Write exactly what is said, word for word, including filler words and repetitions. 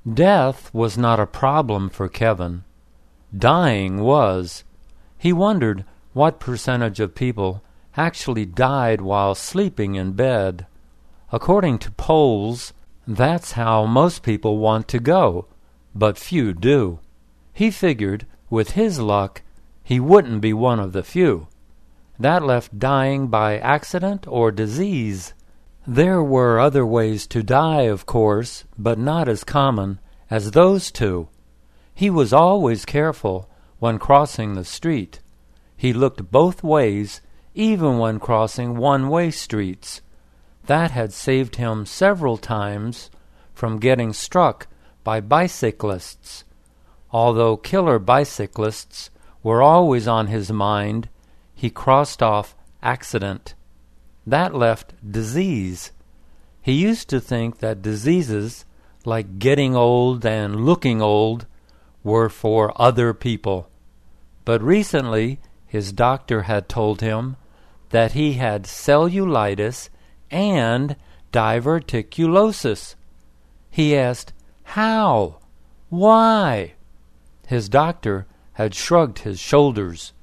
Death was not a problem for Kevin. Dying was. He wondered what percentage of people actually died while sleeping in bed. According to polls, that's how most people want to go, but few do. He figured, with his luck, he wouldn't be one of the few. That left dying by accident or disease. There were other ways to die, of course, but not as common as those two. He was always careful when crossing the street. He looked both ways, even when crossing one-way streets. That had saved him several times from getting struck by bicyclists. Although killer bicyclists were always on his mind, he crossed off accident. That left disease. He used to think that diseases, like getting old and looking old, were for other people. But recently, his doctor had told him that he had cellulitis and diverticulosis. He asked, "How? Why?" His doctor had shrugged his shoulders.